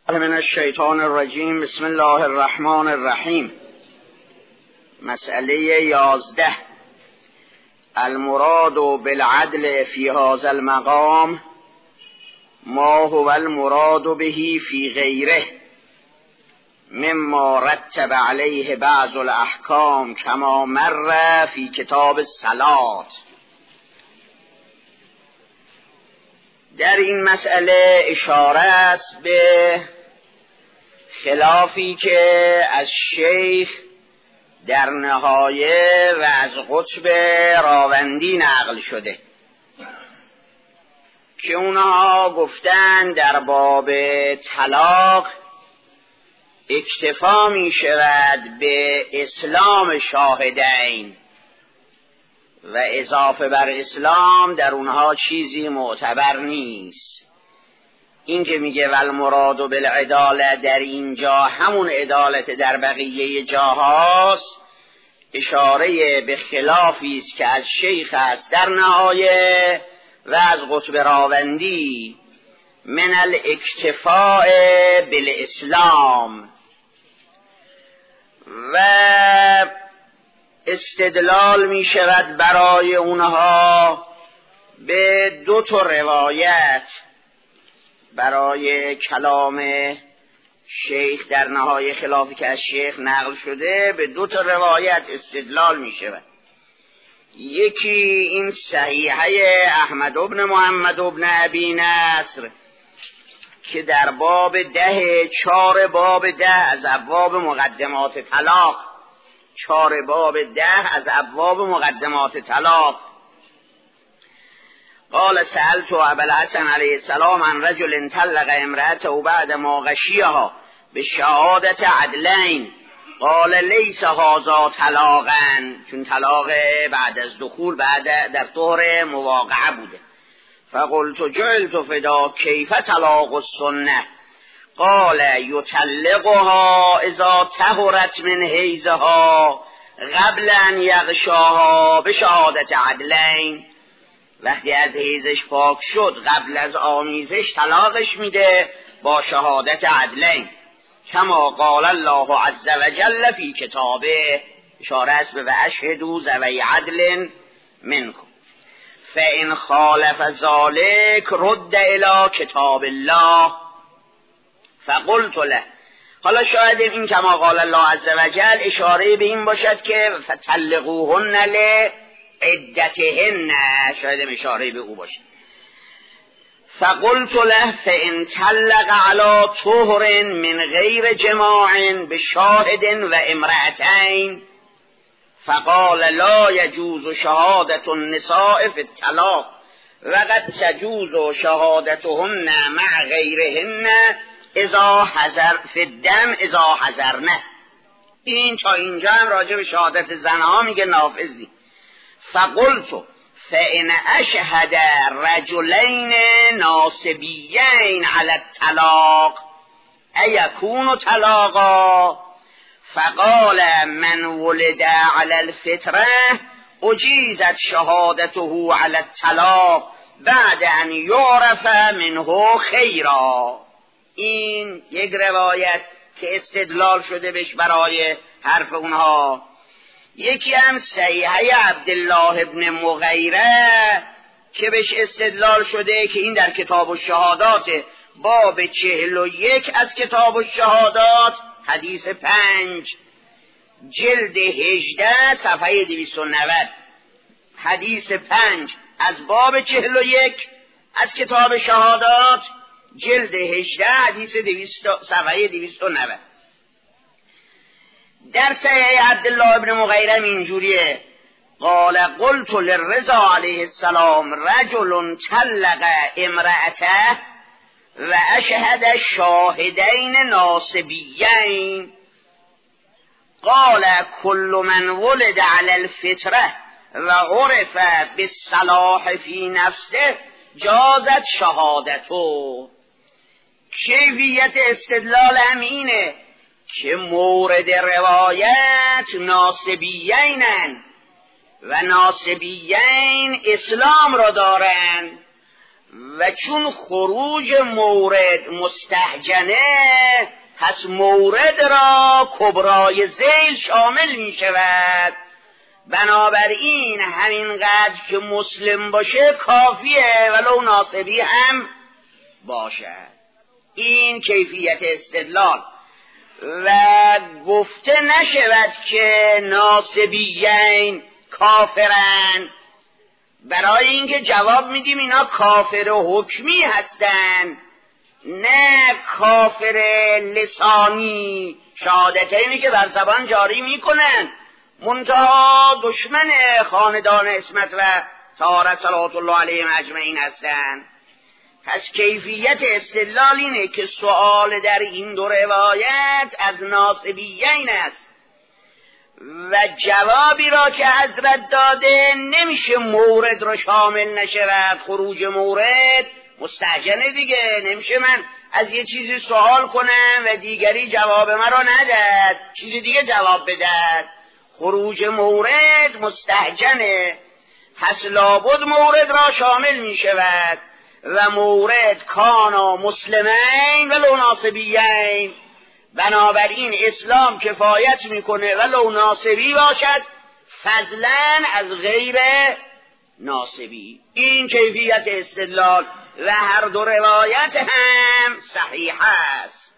من الشیطان الرجیم. بسم الله الرحمن الرحیم. مسئله 11. المراد بالعدل فی هذا المقام ما هو المراد به فی غیره مما رتب علیه بعض الاحکام کما مر فی کتاب الصلاة. در این مسئله اشاره است به خلافی که از شیخ در نهایه و از قطب راوندی نقل شده که اونها گفتن در باب طلاق اکتفا می شود به اسلام شاهدین و اضافه بر اسلام در اونها چیزی معتبر نیست. این که میگه والمراد بالعدالة در اینجا همون عدالت در بقیه جاهاست، اشاره به خلافی است که از شیخ است در نهایه و از قطب راوندی من الاکتفاء بالاسلام، و استدلال می شود برای اونها به دو تا روایت برای کلام شیخ در نهایه خلافی که از شیخ نقل شده. به دو تا روایت استدلال می شود. یکی این صحیحه احمد بن محمد بن ابی نصر که در باب 4 باب 10 از ابواب مقدمات طلاق، 4 باب 10 از ابواب مقدمات طلاق، قال سألت ابا الحسن علیه السلام عن رجل طلق امرأته بعد ما غشیها بشهادت عدلین قال لیس هذا طلاقا، چون طلاق بعد از دخول بعد در طهر مواقعه بوده. فقلت جعلت فدا کیف طلاق السنه قال یطلقها اذا طهرت من حیضها قبل ان یغشاها بشهادت عدلین، وقتی از حیضش پاک شد قبل از آمیزش طلاقش میده با شهادت عدلین، کما قال الله عز وجل فی کتابه، اشاره است به اشهدوا ذوی عدل منکم فان خالف ذلک رد الی کتاب الله فقلت له. حالا شاید این کما قال الله عز وجل اشاره به این باشد که فطلقوهن لعدتهن، شاید اشاره به او باشد. فقلت له فان طلق علی طهر من غیر جماع بشاهد و امرأتین فقال لا يجوز شهادة النساء في الطلاق وقد تجوز شهادتهن مع غیرهن اذا حذر فی الدم اذا حذرنه. این تا اینجا هم راجع به شهادت زنها میگه نافذی. فقلت فإن أشهد رجلين ناصبيين على الطلاق أيكون طلاقا فقال من ولد على الفطرة أجيزت شهادته على الطلاق بعد أن يعرف منه خيرا. این یک روایت که استدلال شده بهش برای حرف اونها. یکی هم صحیحه عبدالله ابن مغیره که بهش استدلال شده که این در کتاب الشهادات باب 41 از کتاب الشهادات حدیث 5 جلد 18 صفحه 290، حدیث 5 از باب 41 از کتاب شهادات جلد 18 حدیث صفحه 290. در صحیح عبدالله ابن مغیره اینجوریه قال قلت للرضا علیه السلام رجل طلق امرأته و اشهد شاهدین ناصبیین قال كل من ولد على الفطره و عرف بالصلاح فی نفسه جازت شهادته. کیفیت استدلال هم اینه که مورد روایت ناصبیینن و ناصبیین اسلام را دارند و چون خروج مورد مستهجنه، پس مورد را کبرای ذیل شامل می شود. بنابراین همینقدر که مسلم باشه کافیه، ولو ناصبی هم باشد. این کیفیت استدلال. و گفته نشود که ناصبیین کافرن، برای اینکه جواب میدیم اینا کافر حکمی هستن، نه کافر لسانی، شهادتینی که بر زبان جاری میکنن، منتها دشمن خاندان عصمت و طهارت صلوات الله علیهم اجمعین هستن. پس کیفیت استدلال اینه که سؤال در این دو روایت از ناصبیین است و جوابی را که حضرت داده نمیشه مورد را شامل نشود. خروج مورد مستهجنه دیگه، نمیشه من از یه چیزی سوال کنم و دیگری جواب مرا نداد، چیز دیگه جواب بدهد. خروج مورد مستهجنه، پس لابد مورد را شامل می شود و مورد کانا مسلمین ولو ناصبیین. بنابراین اسلام کفایت میکنه ولو ناصبی باشد، فضلا از غیر ناصبی. این کیفیت استدلال و هر دو روایت هم صحیح است.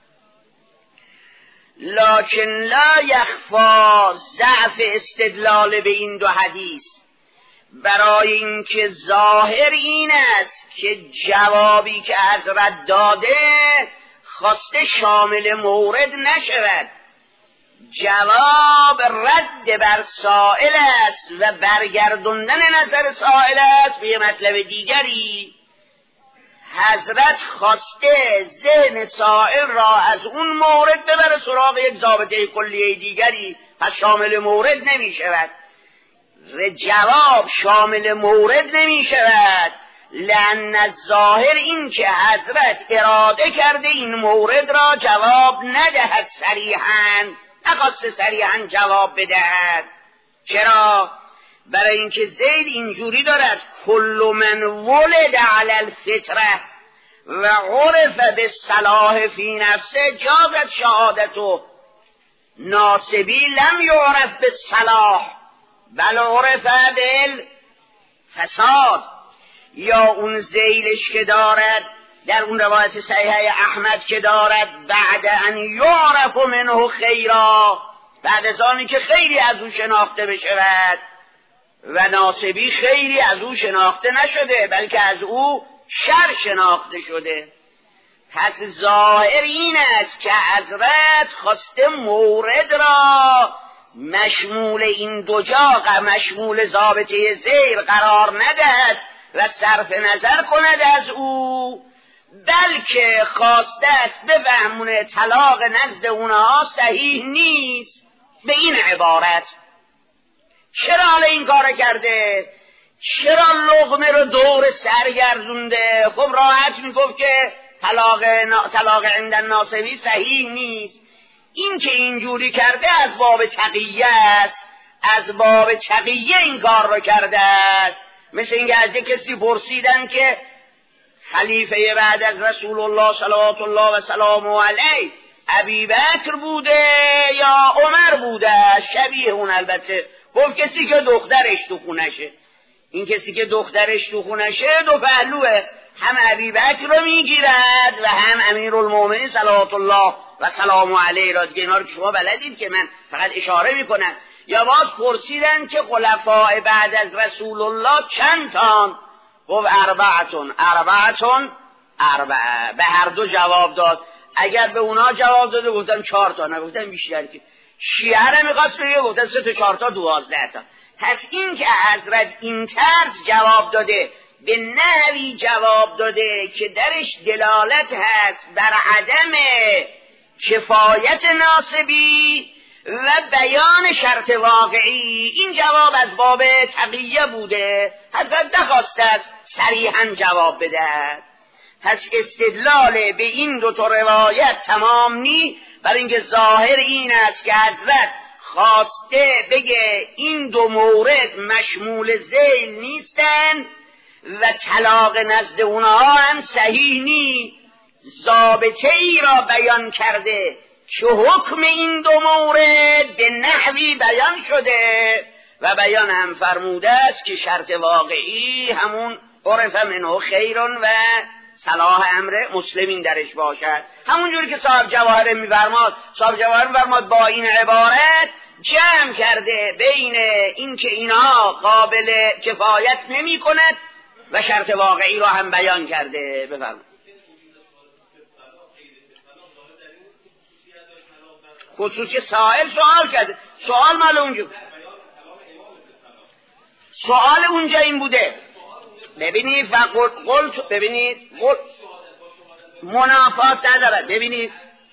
لکن لا یخفا ضعف استدلال به این دو حدیث، برای اینکه ظاهر این است که جوابی که حضرت داده خواسته شامل مورد نشود. جواب رد بر سائل است و برگردوندن نظر سائل است به مطلب دیگری. حضرت خواسته ذهن سائل را از اون مورد ببره سراغ یک ضابطه کلیه دیگری، پس شامل مورد نمی شود. جواب شامل مورد نمی شود، لأن الظاهر این که حضرت اراده کرده این مورد را جواب ندهد صریحاً، نخواسته صریحاً جواب بدهد. چرا؟ برای اینکه زید اینجوری دارد کل من ولد علی الفطره و عرف بالصلاح فی نفسه جازت شهادتو. ناصبی لم یعرف بالصلاح بل عرف بالفساد. یا اون ذیلش که دارد در اون روایت صحیحه احمد که دارد بعد ان یعرف منه خیرا، بعد از آنی که خیری از او شناخته بشود، و ناصبی خیری از او شناخته نشده بلکه از او شر شناخته شده. پس ظاهر این است که حضرت خواسته مورد را مشمول این دو جا، مشمول ضابطه زیر قرار ندهد و صرف نظر کند از او، بلکه خواسته است بفهمونه طلاق نزد اونها صحیح نیست به این عبارت. چرا حالا این کار کرده؟ چرا لقمه رو دور سرگردونده؟ خب راحت میگفت که طلاق عند الناصبی صحیح نیست. این که اینجوری کرده از باب تقیه است، از باب تقیه این کار رو کرده است. مثل اینکه از یک کسی پرسیدن که خلیفه بعد از رسول الله صلوات الله و سلامه علیه ابی بکر بوده یا عمر بوده؟ شبیه اون البته. گفت کسی که دخترش تو خونشه. این کسی که دخترش تو خونشه دو پهلوه، هم ابی بکر رو میگیرد و هم امیرالمومنین صلوات الله و سلامه علیه را. دیگه اینا رو که شما بلدید که من فقط اشاره میکنم. یا باز پرسیدن که خلفاء بعد از رسول الله چند تان؟ گفت اربعتون به هر دو جواب داد. اگر به اونا جواب داده گفتم 4 تا، نگفتم بیشتر. که شیعه رو میخواست بگه گفتم 3 تا 4 تا 12 تا. پس این که حضرت این طرز جواب داده، به نحوی جواب داده که درش دلالت هست بر عدم کفایت ناصبی و بیان شرط واقعی، این جواب از باب تقیه بوده. حضرت نخواسته است صریحاً جواب بدهد. پس استدلال به این دو تا روایت تمام نی، برای اینکه ظاهر این است که حضرت خواسته بگه این دو مورد مشمول ذیل نیستن و طلاق نزد اونها هم صحیح نیست. ضابطه ای را بیان کرده که حکم این دو مورد به نحوی بیان شده و بیان هم فرموده است که شرط واقعی همون عرف منه خیرون و صلاح امر مسلمین درش باشد. همونجوری که صاحب جواهر می‌فرماد، با این عبارت جمع کرده بین این که اینها قابل کفایت نمی کند و شرط واقعی را هم بیان کرده. بفرمایید. خصوصی سائل سوال کرده، سوال مال اونجا، سوال اونجا این بوده. ببینید ببینید منافات ندارد. ببینید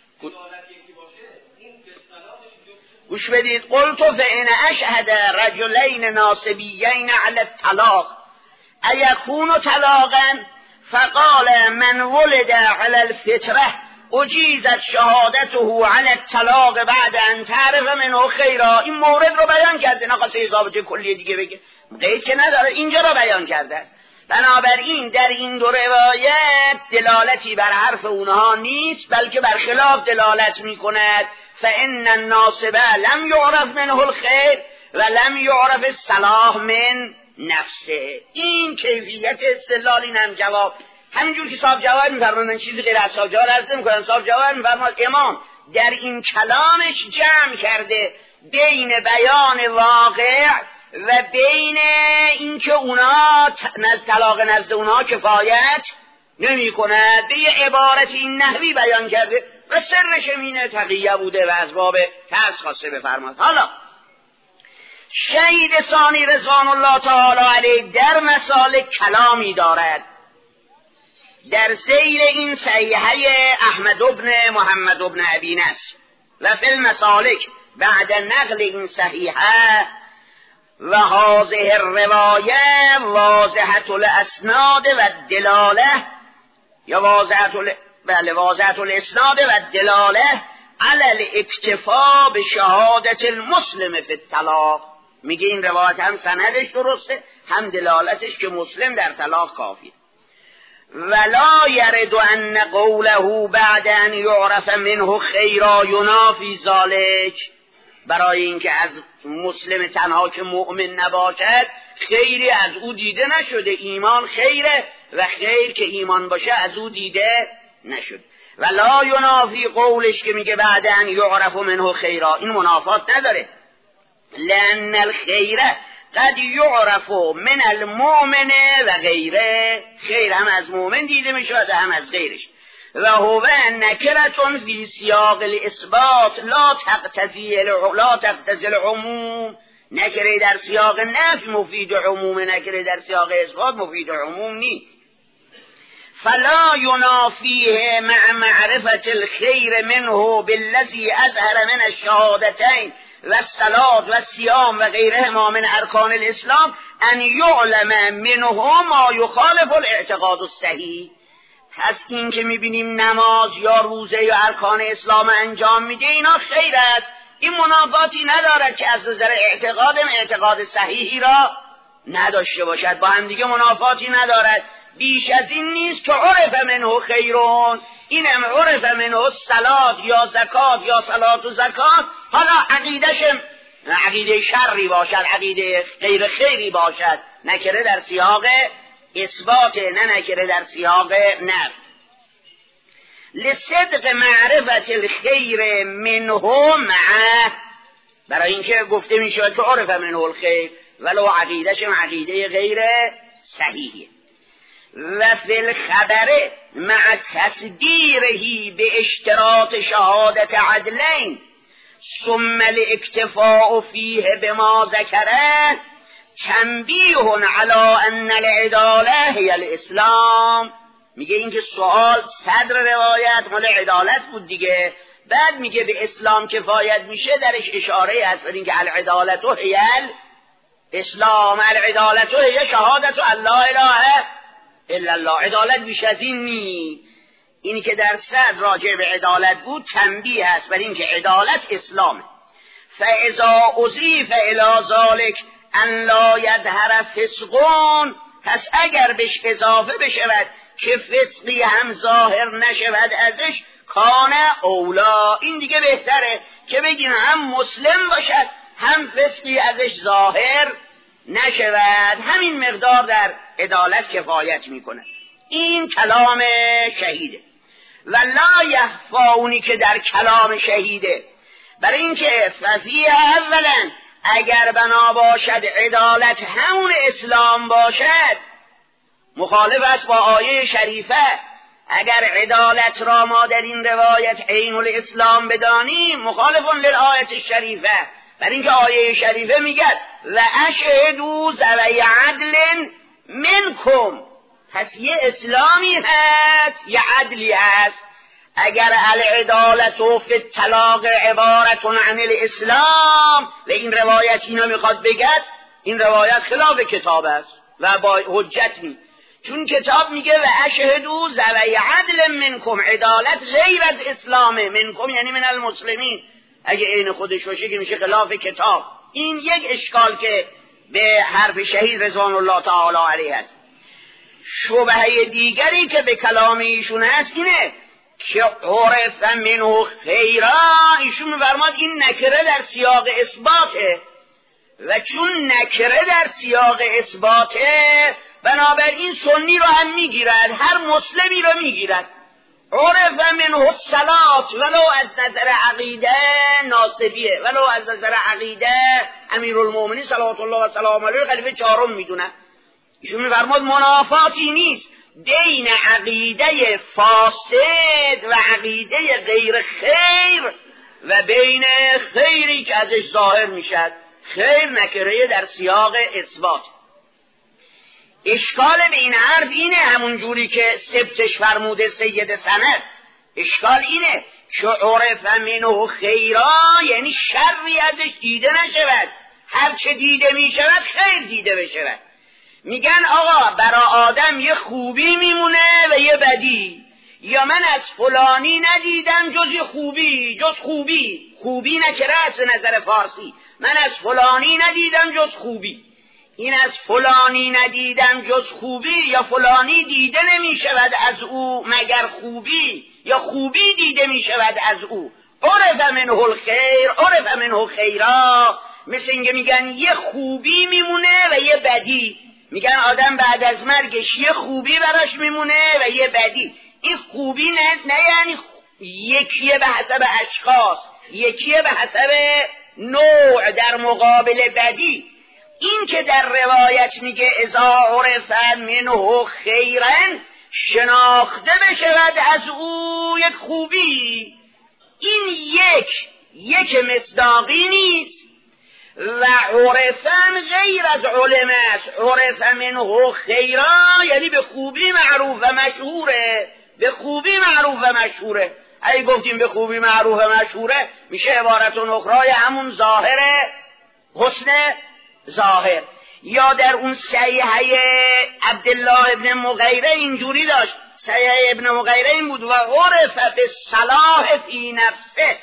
گوش بدید. قلت فإن أشهد رجلين ناصبيين على الطلاق أيكون طلاقا فقال من ولد على الفطرة اجیزت شهادته علی الطلاق بعد ان تعرف منه خیرا. این مورد رو بیان کرده، نخواسته ضابطه کلی دیگه بگه، قید که نداره، اینجا رو بیان کرده است. بنابراین در این دو روایت دلالتی بر حرف اونها نیست، بلکه برخلاف دلالت میکند. فإن الناصب لم یعرف منه الخیر و لم یعرف الصلاح من نفسه. این کیفیت استدلال، این هم جواب. همینجور که صاحب جواهر می‌فرمایند، چیزی غیر از صاحب جواهر عرض نمی‌کنم. صاحب جواهر می‌فرماید امام در این کلامش جمع کرده بین بیان واقع و بین اینکه اونا طلاق نزد اونا کفایت نمی‌کند، به یه عبارت این نحوی بیان کرده و سرش اینه تقیه بوده و از باب ترس خواسته بفرماید. حالا شهید ثانی رضوان الله تعالی علیه در مسالک کلامی دارد. در زیر این صحیحه احمد ابن محمد ابن ابی نصر و فی المسالک بعد نقل این صحیحه و هذه الروایه واضحة الاسناد و الدلاله یا واضحة الاسناد و الدلاله علی الاکتفاء بشهادت المسلم فی الطلاق. میگه این روایت هم سندش درسته، هم دلالتش که مسلم در طلاق کافیه. ولا يرد ان قوله بعد ان يعرف منه خیرا ینافی ذلك. برای اینکه از مسلم تنها که مؤمن نباشد خیری از او دیده نشده، ایمان خیره و خیر که ایمان باشه از او دیده نشد. ولا ینافی قولش که میگه بعد ان یعرف منه خیرا، این منافات نداره. لان الخیره قد یعرف من المؤمن و غیره، خیر هم از مؤمن دیده میشه و هم از غیرش. و هو نکرتون فی سیاق الاثبات لا تقتضی العموم. نکره در سیاق نفی مفید عموم، نکره در سیاق اثبات مفید عموم نیست. فلا ینافیه مع معرفت الخیر منه بالذی اظهر من الشهادتین و الصلاة و الصیام و غیرهما من ارکان الاسلام ان یعلم منه ما یخالف الاعتقاد الصحیح. پس این که میبینیم نماز یا روزه یا ارکان اسلام انجام میده اینا خیر است، این منافاتی ندارد که از نظر اعتقاد صحیحی را نداشته باشد، با هم دیگه منافاتی ندارد. بیش از این نیست که عرف منه خیرون، اینم عرف منه صلات یا زکات یا صلات و زکات. حالا عقیدش عقیده شری باشد، عقیده غیر خیری باشد، نکره در سیاق اثبات، نه نکره در سیاق نفی. لصدق معرفت الخیر منه معه، برای اینکه گفته میشه که عرف منه الخیر ولو عقیدش عقیده غیر صحیحه. و فی الخبر مع تصدیره به اشتراط شهادت عدلین ثم الاکتفاء فیه بما ذکره تنبیه علی ان العداله هی الاسلام. میگه اینکه سوال صدر روایت مال عدالت بود دیگه، بعد میگه به اسلام کفایت میشه، درش اشاره هست بر اینکه العدالت هی الاسلام، العدالت هی شهادت ان لا اله الا الله. عدالت بیش از این نی. اینی که در صدر راجع به عدالت بود تنبیه هست بر اینکه عدالت اسلامه. فاذا اضیف الی ذلک ان لا یظهر فسقون پس اگر بهش اضافه بشود که فسقی هم ظاهر نشود ازش، کان اولا، این دیگه بهتره که بگیم هم مسلم باشد هم فسقی ازش ظاهر نشود، همین مقدار در عدالت کفایت میکنه. این کلام شهیده. و لا یخفا، اونی که در کلام شهیده، برای اینکه ففیه اولا اگر بنا باشد عدالت همون اسلام باشد، مخالف است با آیه شریفه. اگر عدالت را ما در این روایت عین الاسلام بدانیم، مخالف للآیه الشریفه، برای اینکه آیه شریفه میگه و اشهدوا ذوی عدل منکم، پس یه اسلامی هست یه عدلی هست. اگر العدالت فی الطلاق عبارت عن الاسلام، و این روایت اینو میخواد بگد، این روایت خلاف کتاب است و با حجت نیست، چون کتاب میگه و اشهدوا ذوی عدل منکم، عدالت غیر از اسلامه، منکم یعنی من المسلمین، اگه عین خودش باشه که میشه خلاف کتاب. این یک اشکال که به حرف شهید رضوان الله تعالی علیه است. شبهه دیگری که به کلام ایشون هست اینه که عرف منه خیرا، ایشون می‌فرماد این نکره در سیاق اثباته، و چون نکره در سیاق اثباته بنابراین سنی رو هم میگیرد، هر مسلمی رو میگیرد. عرف منه الصلاة، ولو از نظر عقیده ناصبیه، ولو از نظر عقیده امیرالمومنین صلوات الله و سلام علیه خلیفه چهارم میدونه. ایشون میفرماد منافاتی نیست بین عقیده فاسد و عقیده غیر خیر و بین خیری که ازش ظاهر میشد. خیر نکره در سیاق اثبات. اشکال به این حرف اینه، همون جوری که ثبتش فرموده سید سند، اشکال اینه که عرف منه خیرا یعنی شری ازش دیده نشود، هر چه دیده میشود خیر دیده بشود. میگن آقا برای آدم یه خوبی میمونه و یه بدی، یا من از فلانی ندیدم جز یه خوبی، جز خوبی، خوبی نکره است به نظر فارسی، من از فلانی ندیدم جز خوبی. این از فلانی ندیدم جز خوبی، یا فلانی دیده نمی شود از او مگر خوبی، یا خوبی دیده می شود از او. عرف منه الخیر، عرف منه خیرا، مثل اینکه میگن یه خوبی میمونه و یه بدی. میگن آدم بعد از مرگش یه خوبی براش میمونه و یه بدی. این خوبی نه یعنی یکیه به حسب اشخاص، یکیه به حسب نوع در مقابل بدی. این که در روایت میگه اذا عرف منه خیرا، شناخته بشود از او یک خوبی، این یک مصداقی نیست. و عرفن غیر از علم است، عرف منه خیرا یعنی به خوبی معروف و مشهوره، به خوبی معروف و مشهوره. اگه گفتیم به خوبی معروف و مشهوره، میشه عبارت اخرای همون ظاهره، حسن ظاهر. یا در اون صحیحه عبدالله ابن مغیره اینجوری داشت، صحیحه ابن مغیره این بود و عرف بالصلاح فی نفسه،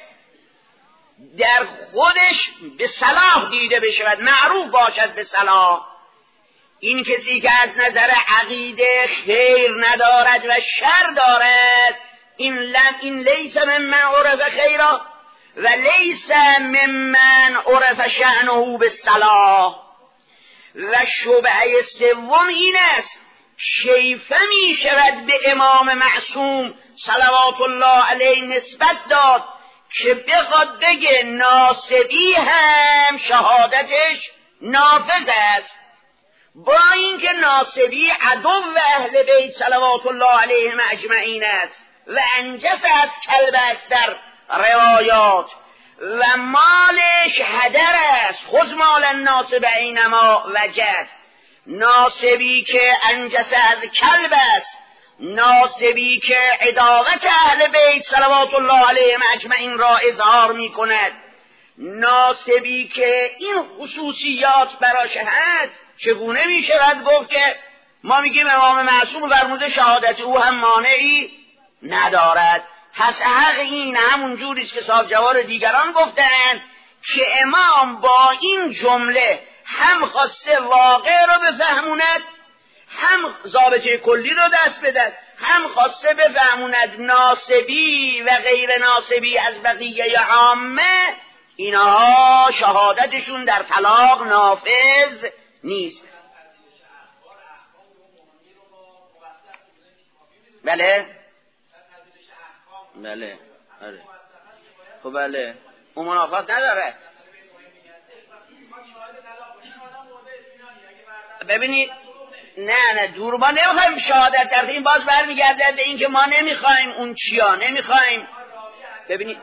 در خودش به صلاح دیده بشود، معروف باشد به صلاح. این کسی که از نظر عقیده خیر ندارد و شر دارد، این لیس ممن عرف خیرا و لیس ممن عرف شأنه بالصلاح. و شبهه سوم این است، کیف می شود به امام معصوم صلوات الله علیه نسبت داد که بخواد بگه ناصبی هم شهادتش نافذ است، با اینکه ناصبی عدو اهل بیت صلوات الله علیهم اجمعین است و انجس از کلب است در روایات و مالش هدر است، خذ مال الناصب اینما وجد. ناصبی که انجس از کلب است، ناصبی که عداوت اهل بیت صلوات الله علیهم اجمعین را اظهار می کند، ناصبی که این خصوصیات براش هست، چگونه می شود گفت که ما میگیم امام معصوم فرموده شهادت او هم مانعی ندارد؟ پس حق این همون جوریست که صاحب جوار دیگران گفتن که امام با این جمله هم خواسته واقع را بفهموند، هم ضابطه کلی رو دست بدن، هم خواسته بفهموند ناسبی و غیر ناسبی از بقیه عامه اینها شهادتشون در طلاق نافذ نیست. بله بله آره خب بله اون منافات نداره. ببینید نه دور ما نمیخوایم شهادت در این، باز برمیگرده به این که ما نمیخوایم اون چیا نمیخوایم. ببینید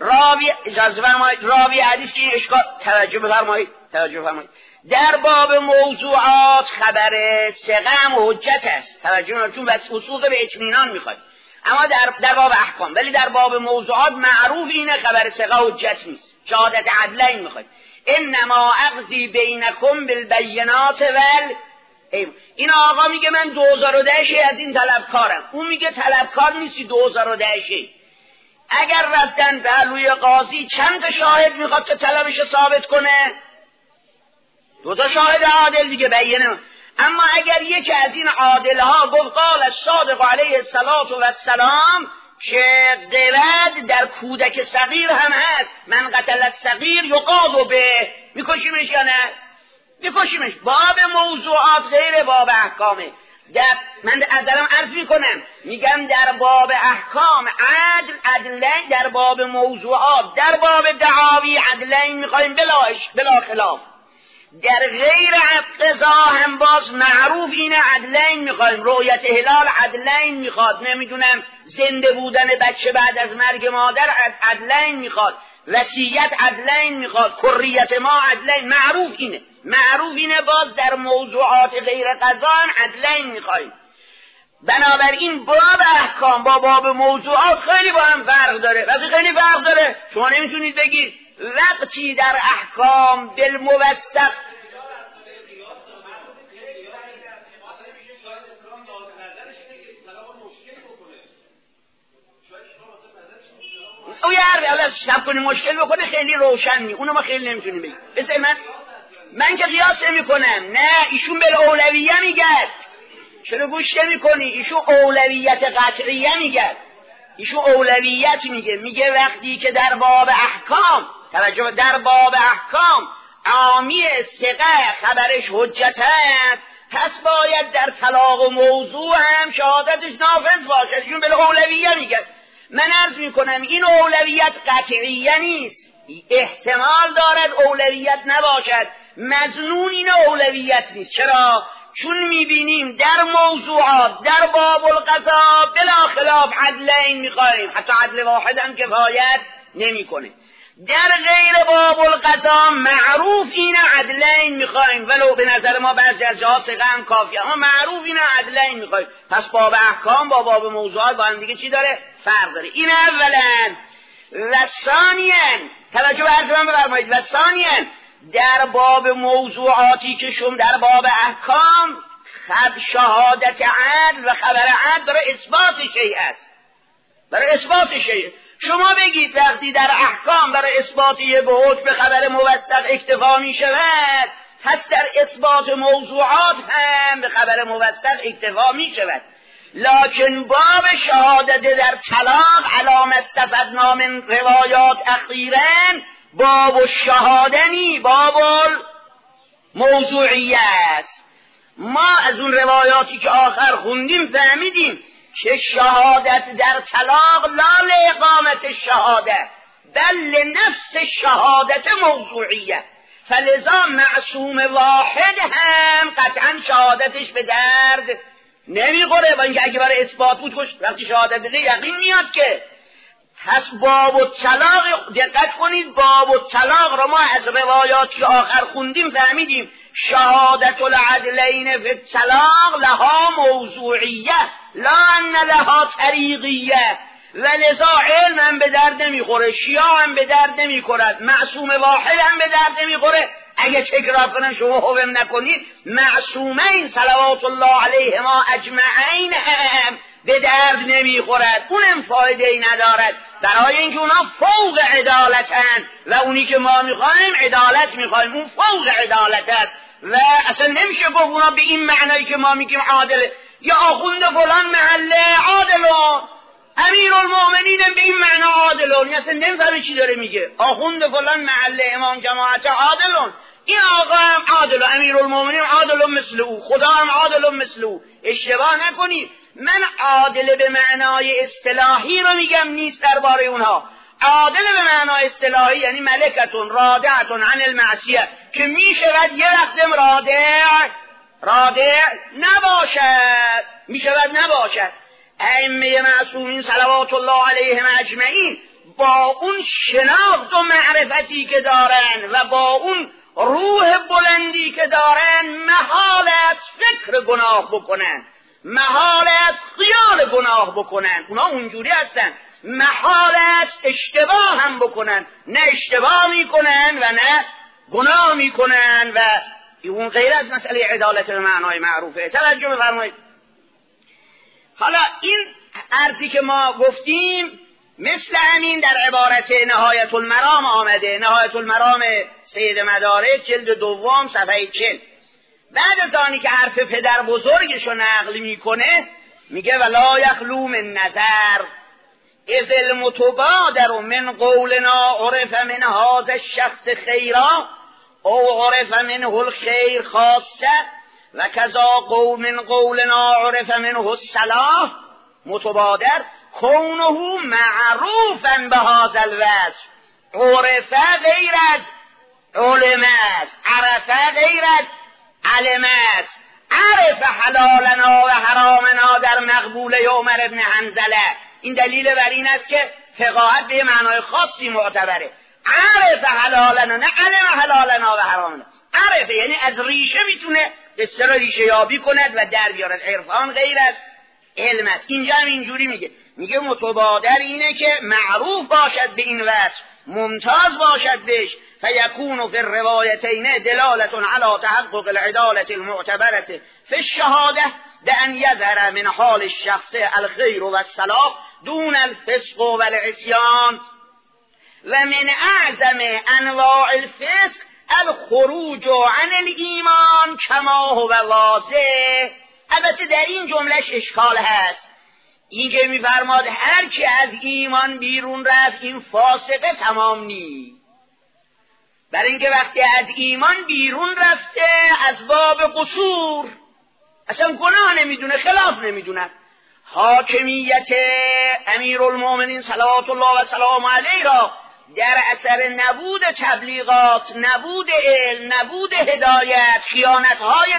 راوی حدیث که اشکال توجه بفرمایید در باب موضوعات خبر ثقه هم حجت است، توجه چون وثوق به اطمینان میخواد، اما در باب احکام، ولی در باب موضوعات معروف اینه خبر ثقه حجت نیست، شهادت عدلین میخواد. انما اقضی بینکم بالبینات این آقا میگه من 2010 از این طلبکارم، اون میگه طلبکار نیستی 2010. اگر رفتن پهلوی قاضی چند تا شاهد میخواد که طلبش ثابت کنه؟ 2 تا شاهد عادل دیگه بینه. اما اگر یکی از این عادلها گفت قال الصادق علیه السلام که قرد در کودک صغیر هم هست، من قتل الصغیر یقاد به، میکشیمش یا نه؟ میکشیمش. باب موضوعات غیر باب احکامه. من دارم عرض میکنم، میگم در باب احکام عدلین، در باب موضوعات، در باب دعاوی عدلین میخوایم بلا خلاف. در غیر قضا هم باز معروف اینه عدلین میخوایم، رؤیت هلال عدلین میخواد، نمیدونم زنده بودن بچه بعد از مرگ مادر عدلین میخواد، وصیت عدلین میخواد، کریت ما عدلین، معروف اینه باز در موضوعات غیر قضا هم عدلین میخوایم. بنابراین باب احکام با باب موضوعات خیلی با هم فرق داره. وقتی خیلی فرق داره شما نمیتونید بگید وقتی در احکام بالموثق او یه شب کنی مشکل بکنه خیلی روشن نی، اونو ما خیلی نمیتونیم بگیم. بسه من که قیاس نمی کنم، نه ایشون بالاولویه میگه، چرا گوش نمی کنی؟ ایشون اولویت قطعیه میگه، ایشون اولویت میگه وقتی که در باب احکام، توجه، در باب احکام عامی ثقه خبرش حجت است، پس باید در طلاق و موضوع هم شهادتش نافذ باشه. ایشون بالاولویه میگه. من عرض میکنم این اولویت قطعیه نیست، احتمال دارد اولویت نباشد، مظنون این اولویت نیست. چرا؟ چون میبینیم در موضوعات در باب القضا بلا خلاف عدلین میخوایم، حتی عدل واحد هم کفایت نمیکنه. در غیر باب القضا معروف این عدلین میخوایم، ولو به نظر ما بعضی از جاها ثقه هم کافیه، اما معروف این عدلین میخوایم. پس باب احکام با باب موضوعات با هم دیگه چی داره؟ فرق داره. این اولا. و ثانیاً توجه به عرض من بفرمایید، و ثانیاً در باب موضوعاتی که شما در باب احکام شهادت عدل و خبر عدل برای اثبات شیء است، برای اثبات شیء. شما بگید وقتی در احکام برای اثبات یه به حکم به خبر موثق اکتفا می شود، پس در اثبات موضوعات هم به خبر موثق اکتفا می شود. لکن باب شهادت در طلاق علامه استفدنا من روایات اخیراً باب الشهادنی، باب موضوعیه است. ما از اون روایاتی که آخر خوندیم فهمیدیم که شهادت در طلاق لا لاقامت الشهاده بل لنفس الشهادت موضوعیه، فلذا معصوم واحد هم قطعا شهادتش به درد نمیخوره، با اینکه اگه برای اثبات بود وقتی شهادت بده یقین میاد که. پس باب الطلاق، دقت کنید، باب الطلاق رو ما از روایاتی که آخر خوندیم فهمیدیم شهادت العدلین فی الطلاق لها موضوعیه لا ان لها طریقیه، ولذا علم هم به درد نمیخوره، شیعه هم به درد نمیخورد، معصوم واحد هم به درد نمیخوره. اگه تکرار کنن شما حوم نکنید، معصومین صلوات الله علیهما اجمعین هم به درد نمیخورد، اونم فایده ای ندارد، برای اینکه اونا فوق عدالتن و اونی که ما میخوایم عدالت میخوایم، اون فوق عدالت است. و اصلا نمیشه گفت اونا به این معنایی که ما میگیم عادله. یا آخوند فلان محله عادلون، امیرالمؤمنین به این معنا عادلون. اصلا نمیفهمه چی داره میگه. آخوند فلان محله امام جماعت عادلون، این آقا هم عادل، امیرالمؤمنین عادل مثل او، خدا هم عادل مثل او. اشتباه نکنید، من عادل به معنای اصطلاحی رو میگم نیست درباره اونها. عادل به معنای اصطلاحی یعنی ملکتون رادعتون عن المعصیه، که میشود یه وقتم رادع نباشد، میشود نباشد. ائمه معصومین صلوات الله علیهم اجمعین با اون شناخت و معرفتی که دارن و با اون روح بلندی که دارن محال است فکر گناه بکنن، محال است خیال گناه بکنن. اونا اونجوری هستن، محال است اشتباه هم بکنن، نه اشتباه میکنن و نه گناه میکنن. و اون غیر از مسئله عدالت به معنای معروفه. توجه بفرمایید. حالا این عرضی که ما گفتیم مثل همین در عبارت نهایت المرام آمده. نهایت المرام سید مدارک جلد دوم صفحه 40. بعد از آنی که حرف پدر بزرگشو نقل میکنه میگه ولا یخلو من نظر اذ المتبادر من قولنا عرف من هذا الشخص خیرا او عرف منه الخیر خاصه و کذا قول من قولنا عرف منه الصلاح متبادر کونه معروفا به هذا الوصف. عرفه غیر از علم است، عرفه غیر از علم است. عرف حلالنا و حرامنا در مقبوله عمر ابن حنظله. این دلیل بر این است که فقاهت به معنای خاصی معتبره. عرف حلالنا، نه علم حلالنا و حرامنا. عرف یعنی از ریشه میتونه قصه رو ریشه یابی کند و در بیارد. عرفان غیر از علم است. اینجا هم اینجوری میگه متبادر اینه که معروف باشد به این وصف، ممتاز باشد بهش. فیکون فی الروایتین دلالة علی تحقق العدالة المعتبرة فی الشهاده بأن یظهر من حال الشخص الخیر و الصلاح دون الفسق و العصیان. و من اعظم انواع الفسق الخروج عن الایمان کما هو واضح. البته در این جملهش اشکال هست. این که میفرماد هر کی از ایمان بیرون رفت این فاسقه تمام نی. برای اینکه وقتی از ایمان بیرون رفته از باب قصور اصلا گناه نمیدونه، خلاف نمیدونه. حاکمیت امیرالمؤمنین صلوات الله و سلام علیه را در اثر نبود تبلیغات، نبود علم، نبود هدایت، خیانت‌های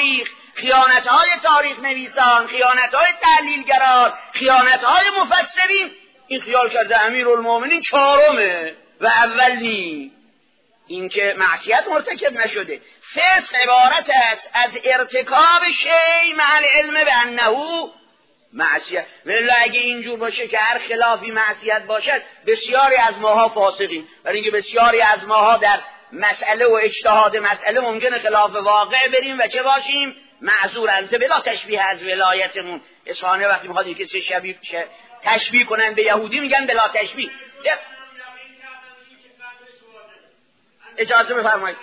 تاریخ نویسان، خیانت‌های تحلیلگران، خیانت‌های مفسرین، این خیال کرده امیرالمؤمنین چهارمه و اول نی. این که معصیت مرتکب نشده. فسق عبارت است از ارتکاب شیء مع العلم بانه معصیت. ولی اگه اینجور باشه که هر خلافی معصیت باشد بسیاری از ماها فاسقیم. برای اینکه بسیاری از ماها در مسئله و اجتهاد مسئله ممکنه خلاف واقع بریم و چه باشیم معذور. البته بلا تشبیه از ولایتمون. اصفهانی وقتی میخواد یکی تشبیه کنن به یهودی میگن بلا تشبیه. اجازه بفرمایید.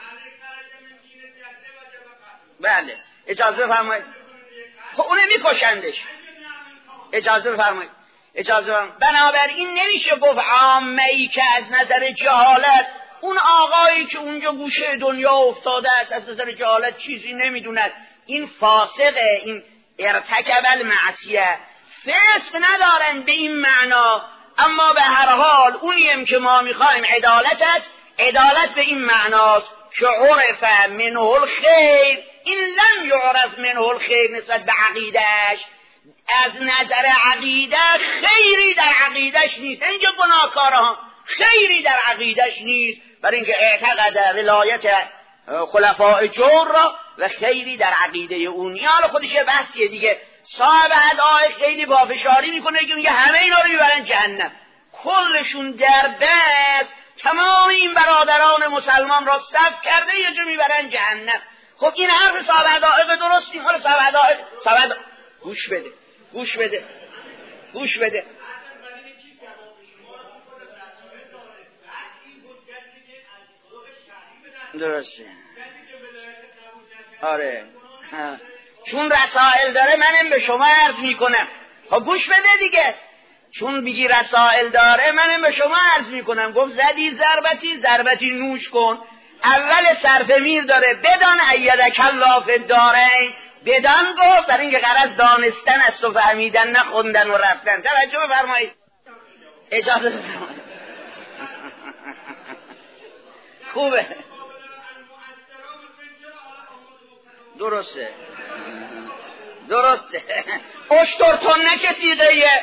بله اجازه بفرمایید. خب اونه میکشندش. اجازه بفرمایید. بنابراین نمیشه گفت عامه‌ای که از نظر جهالت، اون آقایی که اونجا گوشه دنیا افتاده است از نظر جهالت چیزی نمیدوند، این فاسقه، این ارتکب المعصیه. فسق ندارن به این معنا، اما به هر حال اونیم که ما میخوایم عدالت است. عدالت به این معناست که عرف منه الخیر، این لم یعرف منه الخیر نسبت به عقیدهش. از نظر عقیده خیری در عقیدهش نیست. اینجا گناهکارها خیری در عقیدهش نیست، برای اینکه اعتقد ولایت خلفاء جور را و خیری در عقیده اون. این حالا خودش یه بحثیه دیگه. صاحب ادعای خیلی بافشاری میکنه که میگه همه اینا رو میبرن جهنم، کلشون در بس تمام این برادران مسلمان را صف کرده یه جو میبرن جهنم. خب این حرف صاحب ادعای درست نیست. حالا صاحب گوش بده. درسته. آره چون رسائل داره منم به شما عرض میکنم. خب گوش بده دیگه، چون میگی رسائل داره منم به شما عرض میکنم. گفت زدی ضربتی نوش کن. اول صرف میر داره بدان ایدک الله فی الدارین، بدان گفت برای اینکه غرض دانستن است و فهمیدن نه خوندن و رفتن. توجه بفرمایید، اجازه بفرمایید. خوبه، درسته. اشترتون نه چه سیغهیه؟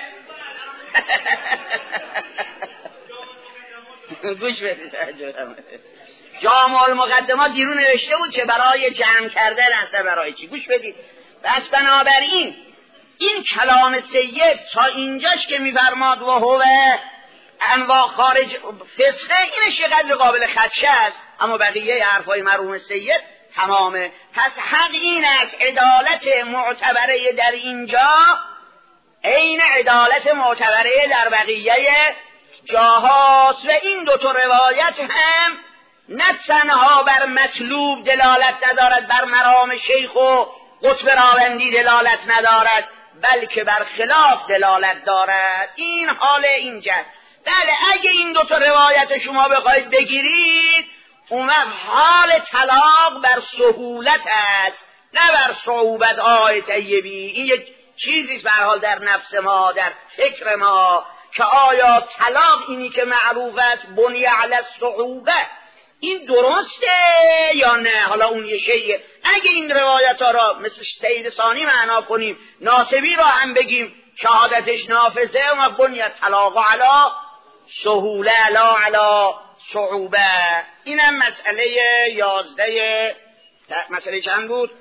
گوش بدید. جامع المقدمات دیرون نوشته بود که برای جمع کردن است، برای چی؟ گوش بدید. بس بنابراین این کلام سید تا اینجاش که میفرماد و هو انواع خارج فسقه، اینش یه قدر قابل خدشه است، اما بقیه حرفای مرحوم سید تمامه. پس حق این است عدالت معتبره در اینجا عین عدالت معتبره در بقیه جاهاست. و این دو تا روایت هم نه تنها بر مطلوب دلالت ندارد، بر مرام شیخ و قطب راوندی دلالت ندارد، بلکه بر خلاف دلالت دارد. این حال اینجا. بله اگه این دو تا روایت شما بخواید بگیرید، اون حال طلاق بر سهولت است نه بر صعوبت. آی طیبی، این یک چیزیست به هر حال در نفس ما، در فکر ما، که آیا طلاق اینی که معروف است بنی علی الصعوبه این درسته یا نه؟ حالا اون یه شیء. اگه این روایت ها را مثل سید ثانی معنا کنیم، ناسبی را هم بگیم شهادتش نافذه، و بنی طلاق علی سهوله علی صعوبه. اینم مسئله 11. مسئله چند بود؟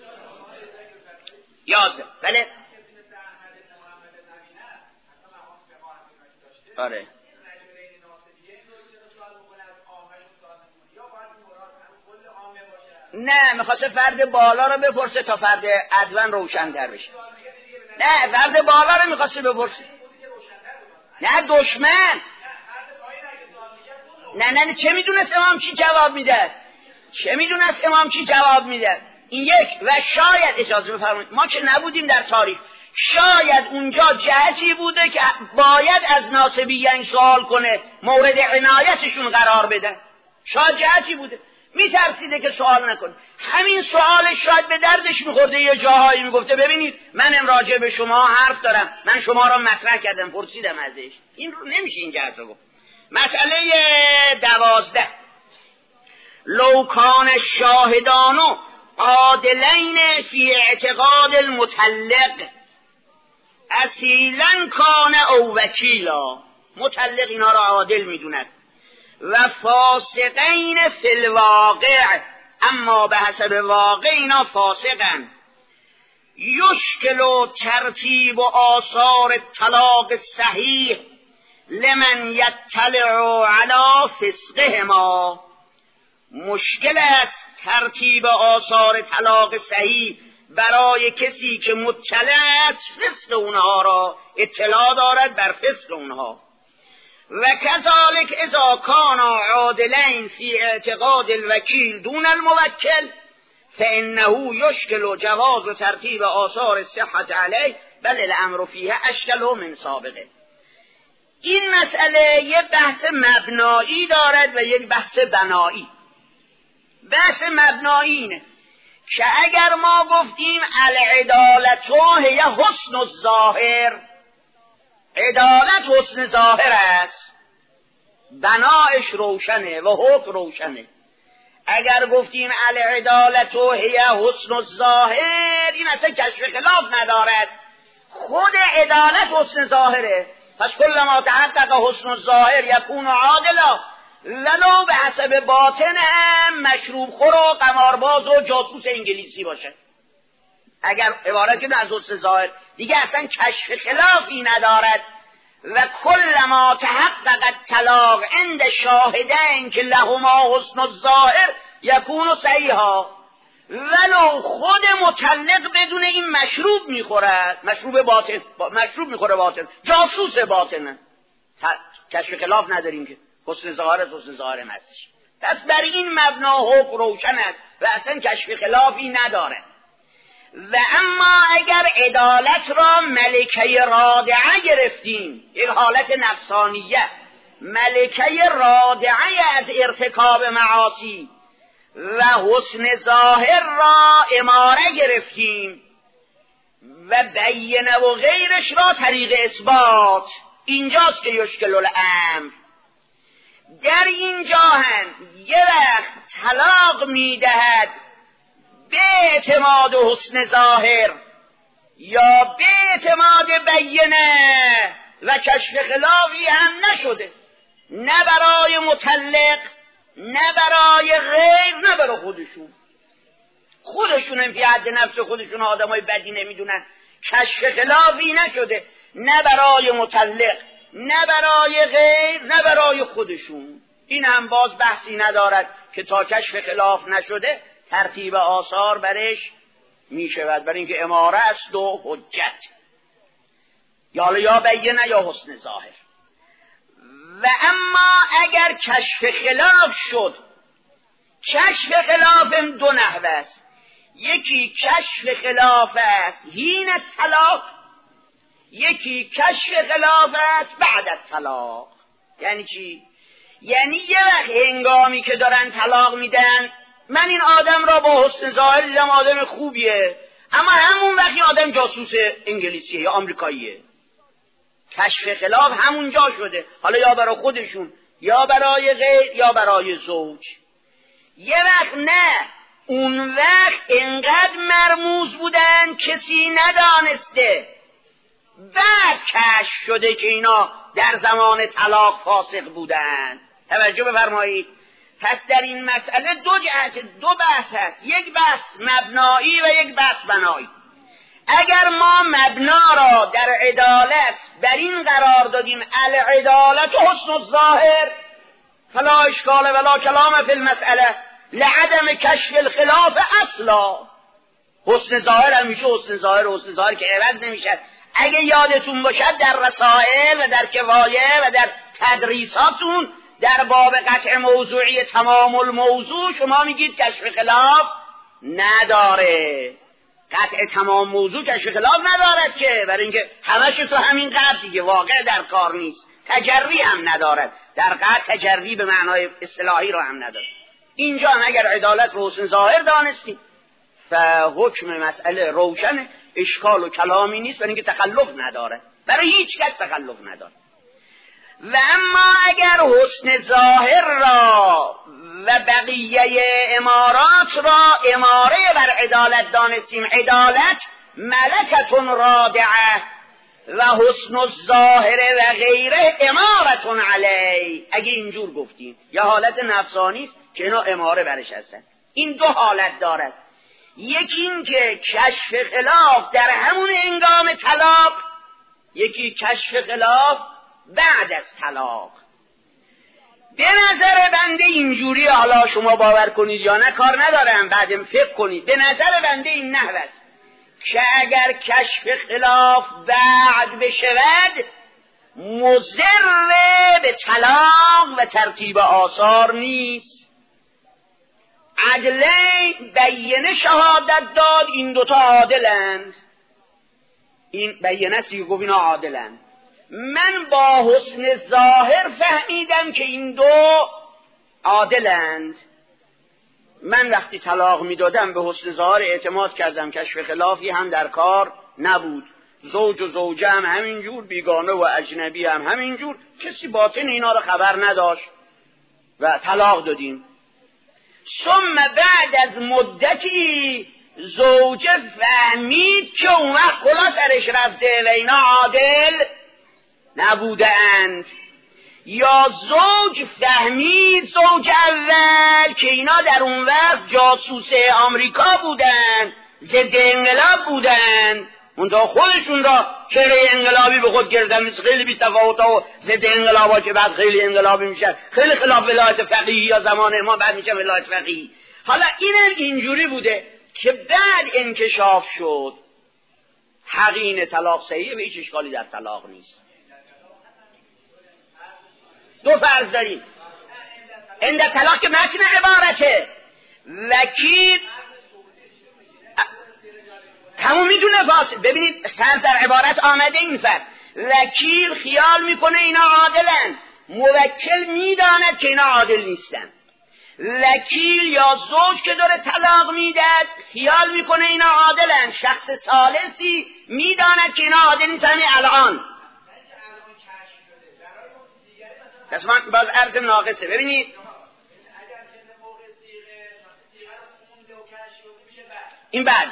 11. بله آره. نه میخواسته فرد بالا رو بپرسه تا فرد ادون روشن در بشه. نه فرد بالا رو میخواسته بپرسه، نه دشمن. نه چه میدونست امام چی جواب میده؟ این یک. و شاید اجازه بفرمایید، ما که نبودیم در تاریخ، شاید اونجا جهتی بوده که باید از ناصبیین سوال کنه، مورد عنایتشون قرار بده. شاید جهتی بوده، میترسیده که سوال نکنه. همین سوالش شاید به دردش میخورده، یه جاهایی میگفته ببینید من راجع به شما حرف دارم، من شما را مطرح کردم، پرسیدم ازش. این رو نمیشه این جهت رو گفت. مسئله 12. لو کان الشاهدان عادلین فی اعتقاد المطلق اصیلا کان او وکیلا. مطلق اینا را عادل میدوند و فاسقین فی الواقع، اما به حسب واقع اینا فاسقن. یشکل ترتیب آثار طلاق صحیح لمن یطلع علی فسقهما. مشکل است ترتیب آثار طلاق صحیح برای کسی که مطلع است فسق اونها را، اطلاع دارد بر فسق اونها. و کذالک اذا کان عادلین فی اعتقاد الوکیل دون الموکل فانه یشکل جواز ترتیب آثار صحت علیه بل الامر فیه اشکل من سابقه. این مسئله یک بحث مبنایی دارد و یک بحث بنایی. بحث مبنایی اینه که اگر ما گفتیم العدالت هی حسن الظاهر، عدالت حسن ظاهر است، بنایش روشنه و حکم روشنه. اگر گفتیم العدالت هی حسن الظاهر، این اصلا کشف خلاف ندارد، خود عدالت حسن ظاهره. پس کل ما تحقق حسن الظاهر یکون عادلا ولو به حسب باطن هم مشروب خور و قمارباز و جاسوس انگلیسی باشه. اگر عبارت کنه از حسن ظاهر دیگه اصلا کشف خلافی ندارد. و کل ما تحقق الطلاق عند شاهدین که لهما حسن الظاهر یکون صحیحا، ولو خود مطلق بدون این مشروب میخورد، مشروب باطن، مشروب میخوره باطن، جاسوس باطنه، کشف خلاف نداریم که حسن ظاهر از حسن ظاهر هستش. پس بر این مبنا حکم روشن است و اصلا کشف خلافی نداره. و اما اگر عدالت را ملکه رادعه گرفتیم، یک حالت نفسانیه، ملکه رادعه از ارتکاب معاصی، و حسن ظاهر را اماره گرفتیم و بینه و غیرش را طریق اثبات، اینجاست که یشکل الامر. در اینجا هم یه وقت طلاق میدهد به اعتماد حسن ظاهر یا به اعتماد بینه و کشف خلافی هم نشده، نه برای مطلق نه برای غیر نه برای خودشون هم فی حد نفس خودشون آدمای بدی نمیدونن، کشف خلافی نشده، نه برای مطلق نه برای غیر نه برای خودشون. این هم باز بحثی ندارد که تا کشف خلاف نشده ترتیب آثار برش میشود، برای اینکه اماره است و حجت، یا بینه یا حسن ظاهر. و اما اگر کشف خلاف شد، کشف خلاف هم دو نحو است، یکی کشف خلاف است حین الطلاق، یکی کشف خلاف است بعد الطلاق. یعنی چی؟ یعنی یه وقت هنگامی که دارن طلاق میدن، من این آدم را با حسن ظاهر دیدم آدم خوبیه، اما همون وقتی آدم جاسوس انگلیسیه یا آمریکاییه، کشف خلاف همونجا شده، حالا یا برای خودشون یا برای غیر یا برای زوج. یه وقت نه، اون وقت انقدر مرموز بودن کسی ندانسته، بعد کشف شده که اینا در زمان طلاق فاسق بودن. توجه بفرمایید. پس در این مسئله دو جهت، دو بحث هست، یک بحث مبنایی و یک بحث بنایی. اگر ما مبنا را در عدالت بر این قرار دادیم العدالت حسن الظاهر فلا اشکال ولا کلام فی المسئله لعدم کشف الخلاف اصلا. حسن ظاهر همیشه حسن ظاهر که عوض نمیشد. اگه یادتون باشد در رسائل و در کفایه و در تدریساتون در باب قطع موضوعی تمام الموضوع شما میگید کشف خلاف نداره. قطع تمام موضوع کشف خلاف ندارد که، برای اینکه همش تو همین قطع دیگه، واقع در کار نیست. تجری هم ندارد، در قطع تجری به معنای اصطلاحی رو هم ندارد. اینجا هم اگر عدالت رو حسن ظاهر دانستیم فحکم مسئله روشن، اشکال و کلامی نیست، برای اینکه تخلف نداره، برای هیچ کس تخلف نداره. و اما اگر حسن ظاهر را و بقیه امارات را اماره بر عدالت دانستیم، عدالت ملکتون رادعه و حسن الظاهر و غیره امارتون علی، اگه اینجور گفتیم یا حالت نفسانی است که اینا اماره برش هستن. این دو حالت دارد، یکی این که کشف خلاف در همون هنگام طلاق، یکی کشف خلاف بعد از طلاق. به نظر بنده اینجوری، حالا شما باور کنید یا نه کار ندارم، بعدم فکر کنید، به نظر بنده این نحو است که اگر کشف خلاف بعد بشود مضر به طلاق و ترتیب آثار نیست. عدله بینه شهادت داد این دوتا عادلند، این بینه سی گفت اینا عادلند. من با حسن ظاهر فهمیدم که این دو عادلند. من وقتی طلاق میدادم به حسن ظاهر اعتماد کردم، کشف خلافی هم در کار نبود، زوج و زوجه هم همینجور، بیگانه و اجنبی هم همینجور، کسی باطن اینا رو خبر نداشت و طلاق دادیم. ثم بعد از مدتی زوجه فهمید که اون وقت کلا سرش رفته و اینا عادل نبودند، یا زوج فهمید، زوج اول، که اینا در اون وقت جاسوس آمریکا بودن، ضد انقلاب بودن، منتها خودشون را چهره انقلابی به خود گردن، مثل خیلی بی تفاوت ها و ضد انقلابا که بعد خیلی انقلابی میشن، خیلی خلاف ولایت فقیهی یا زمان ما بعد میشه ولایت فقیهی. حالا اینم اینجوری بوده که بعد انکشاف شد حقین طلاق صحیحه و هیچ اشکالی در طلاق نیست. دو فرض داریم. عند طلاق که متن عبارته، وکیل تمام میدونه فاسد. ببینید فرض در عبارت آمده این فرض، وکیل خیال میکنه اینا عادلن، موکل میداند که اینا عادل نیستن. وکیل یا زوج که داره طلاق میداد خیال میکنه اینا عادلن، شخص ثالثی میداند که اینا عادل نیستن. الان پس من باز عرض ناقصه. ببینید این بعده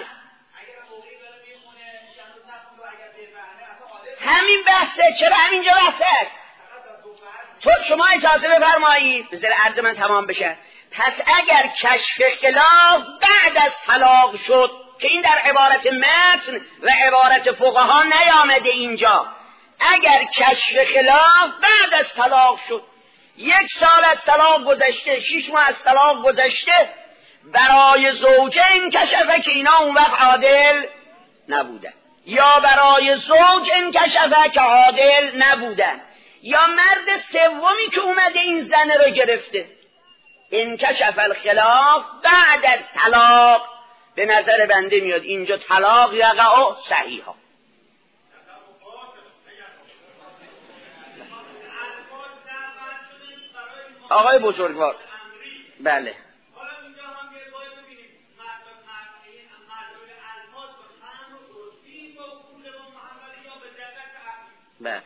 همین بحثه. چرا همینجا بحثه؟ تو شما اجازه بفرمایید بذار عرض من تمام بشه. پس اگر کشف خلاف بعد از طلاق شد که این در عبارت متن و عبارت فقها نیامده اینجا، اگر کشف خلاف بعد از طلاق شد، 1 سال از طلاق گذشته، 6 ماه از طلاق گذشته، برای زوجه این کشفه که اینا اون وقت عادل نبودن، یا برای زوج این کشفه که عادل نبودن، یا مرد سومی که اومده این زنه رو گرفته، این کشف الخلاف بعد از طلاق. به نظر بنده میاد اینجا طلاق یقع صحیحا. آقای بزرگوار بله بله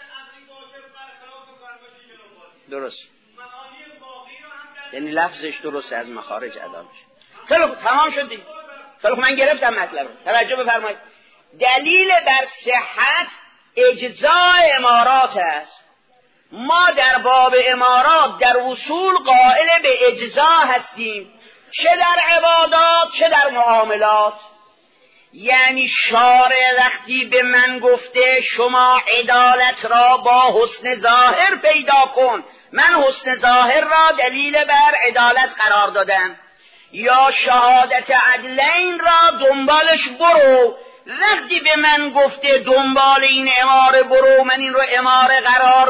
درست، یعنی لفظش درسته، از مخارج ادا میشه. خیلی خوب تمام شد دیگه. خیلی خوب من گرفتم مطلب رو. توجه بفرمایید. دلیل بر صحت اجزاء امارات است. ما در باب امارات در اصول قائل به اجزا هستیم، چه در عبادات چه در معاملات. یعنی شارع وقتی به من گفته شما عدالت را با حسن ظاهر پیدا کن، من حسن ظاهر را دلیل بر عدالت قرار دادم، یا شهادت عدلین را دنبالش برو. وقتی به من گفته دنبال این اماره برو، من این رو اماره قرار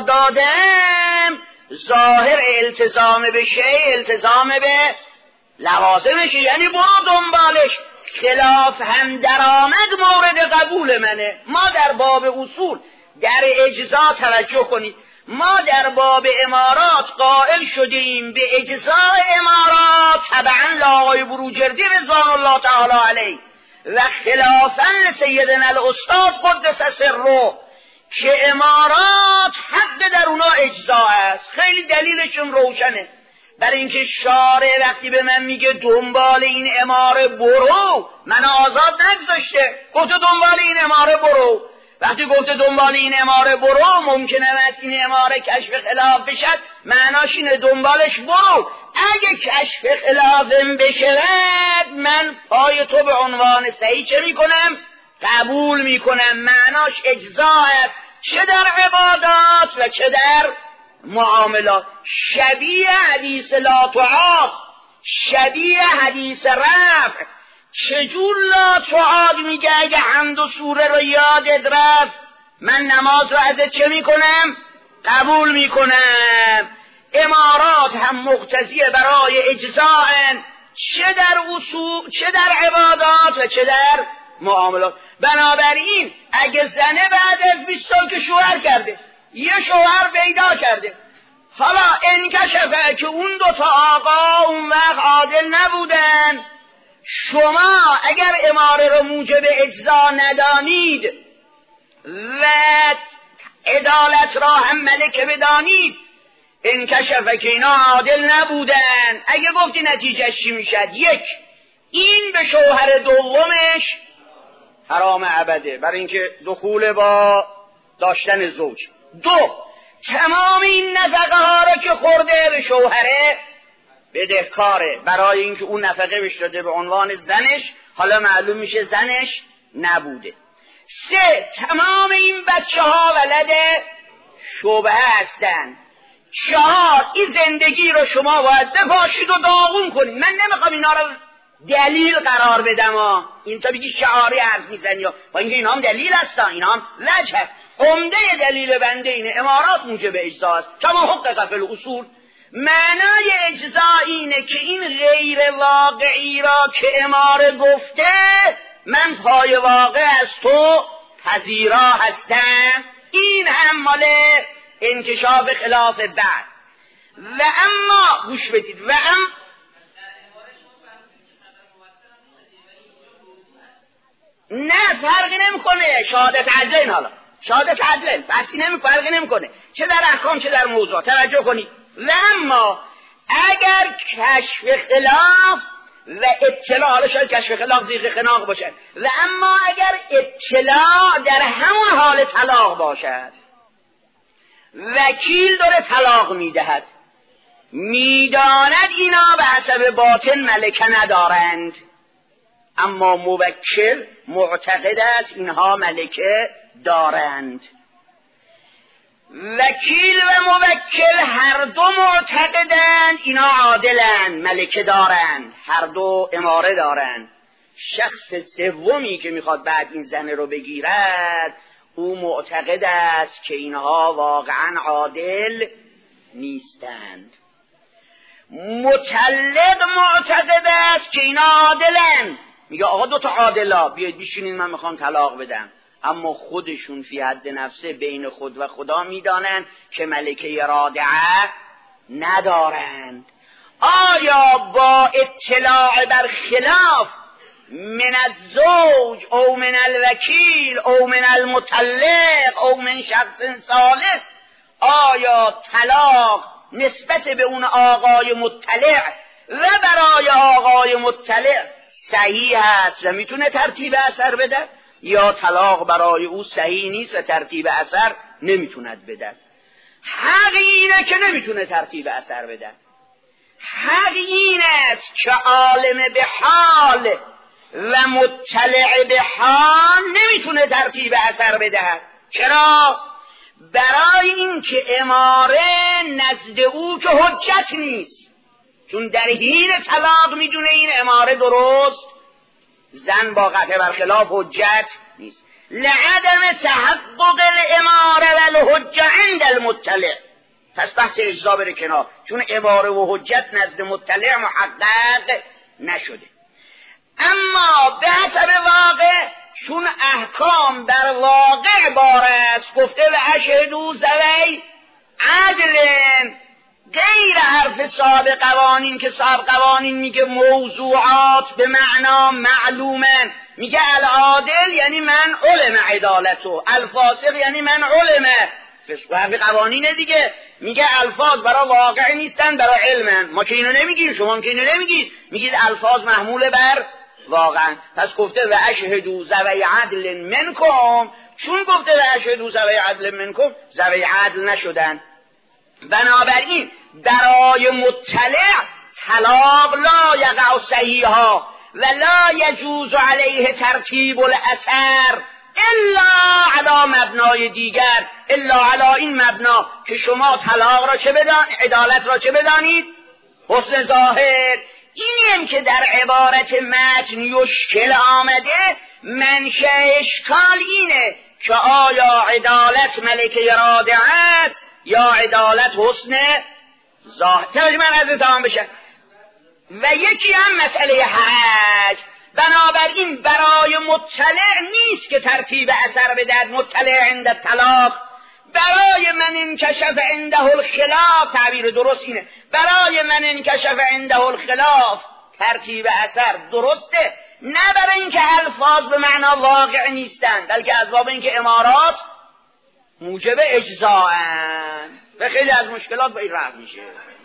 دادم، ظاهر التزام به شیء التزام به لوازمشه، یعنی برو دنبالش. خلاف هم درآمد مورد قبول منه. ما در باب اصول در اجزا توجه کنید، ما در باب امارات قائل شدیم به اجزاء امارات طبعا لاغای بروجردی رضوان الله تعالی علیه و خلافا لسیدنا الاستاد قدس سره که امارات حد در اونا اجزا است. خیلی دلیلشون روشنه، برای اینکه شارع وقتی به من میگه دنبال این اماره برو، من آزاد نگذاشته، گفته دنبال این اماره برو. وقتی گفته دنبال این اماره برو، ممکنه از این اماره کشف خلاف بشد، معناش اینه دنبالش برو. اگه کشف خلافم بشود، من پای تو به عنوان صحیح چه میکنم؟ قبول میکنم. معناش اجزا است، چه در عبادات و چه در معاملات. شبیه حدیث لا تعاد، شبیه حدیث رفع. چجور لا تعاد میگه اگه حمد و سوره رو یادت رفت، من نماز رو ازت چه میکنم؟ قبول میکنم. امارات هم مقتضیه برای اجزاءن، چه در اصول چه در عبادات و چه در معاملات. بنابراین اگه زنه بعد از 20 سال که شوهر کرده، یه شوهر پیدا کرده، حالا انکشفه که اون 2 آقا اون وقت عادل نبودن، شما اگر اماره رو موجب اجزا ندانید و عدالت را هم ملکه بدانید، انکشفه که اینا عادل نبودن، اگه گفتی نتیجهش چی میشد؟ 1 این به شوهر دومش حرام ابده، برای اینکه دخول با داشتن زوج. 2 تمام این نفقه ها را که خورده به شوهره بدهکاره، برای اینکه اون نفقه بهش داده به عنوان زنش، حالا معلوم میشه زنش نبوده. 3 تمام این بچه ها ولد شبهه هستن. 4 این زندگی رو شما باید بپاشید و داغون کنید. من نمیخوام اینا رو دلیل قرار بدم، این تا بگی شعاری حرف میزنی، با اینکه اینا هم دلیل هستن، اینا هم وجه هست. عمده دلیل بنده اینه امارات موجب اجزا است، کما حقق فی الاصول. معنای اجزا اینه که این غیر واقعی را که اماره گفته من پای واقع از تو پذیرا هستم. این هم مال انکشاف خلاف بعد. و اما گوش بدید، و نه فرقی نمیکنه شهادت عدلین. حالا شهادت عدلین بحثی فرقی نمیکنه، چه در احکام چه در موضوع. توجه کنید. و اما اگر کشف خلاف و اطلاع، حالا شاید کشف خلاف زیر خناق باشد، و اما اگر اطلاع در همون حال طلاق باشد، وکیل داره طلاق میدهد، میداند اینا به حسب باطن ملکه ندارند، اما موکل معتقد است اینها ملکه دارند. وکیل و موکل هر دو معتقدند اینا عادلند، ملکه دارند، هر دو اماره دارند. شخص سومی که میخواد بعد این زن رو بگیرد، او معتقد است که اینها واقعا عادل نیستند. مطلق معتقد است که اینا عادلند، میگه آقا دو تا عادلا بیاید بشینین من میخوام طلاق بدم، اما خودشون فی حد نفسه بین خود و خدا میدانند که ملکه رادعه ندارند. آیا با اطلاع بر خلاف من الزوج او من الوکیل او من المطلق او من شخص ثالث، آیا طلاق نسبت به اون آقای مطلع و برای آقای مطلع صحیح است و میتونه ترتیب اثر بده، یا طلاق برای او صحیح نیست و ترتیب اثر نمیتوند بده؟ حق اینه که نمیتونه ترتیب اثر بده. حق این است که عالم به حال و مطلع به حال نمیتونه ترتیب اثر بده. چرا؟ برای این که اماره نزد او که حجت نیست، چون در حین طلاق میدونه این اماره درست، زن با قطع برخلاف حجت نیست. لعدم تحقق الاماره و الحجه عند المطلع. پس بحث اجزا بره کنار، چون اماره و حجت نزد مطلع محقق نشده. اما به حسب واقع، چون احکام در واقع بار است، گفته و اشهدوا ذوی عدل، غیر حرف صاحب قوانین که صاحب قوانین میگه موضوعات به معنا معلومن، میگه العادل یعنی من علم عدالتو، الفاسق یعنی من علمه. صاحب قوانین دیگه میگه الفاظ برای واقع نیستن، برای علمن. ما که اینو نمیگیم، شما که اینو نمیگید، میگید الفاظ محمول بر واقعا. پس گفته و اشهدوا ذوی عدل منکم، چون گفته و اشهدوا ذوی عدل منکم، ذوی عدل نشدن. بنابراین برای مطلع طلاق لا یقع صحیحا و لا یجوز علیه ترتیب الاثر الا علی مبنای دیگر، الا علی این مبنا که شما طلاق را چه بدانید، عدالت را چه بدانید، حسن ظاهر. اینیم که در عبارت متن یشکل آمده. منشأ اشکال اینه که آیا عدالت ملکه رادعه است یا عدالت حسن ظاهر. توجه من از تمام بشه. و یکی هم مسئله حرج. بنابراین برای مطلع نیست که ترتیب اثر بدهد مطلع عند طلاق. برای من انکشف عنده الخلاف، تعبیر درست اینه، برای من انکشف عنده الخلاف ترتیب اثر درسته، نه برای اینکه الفاظ به معنا واقع نیستند، بلکه از باب اینکه امارات موجب اجزاءن و خیلی از مشکلات به این رفع میشه.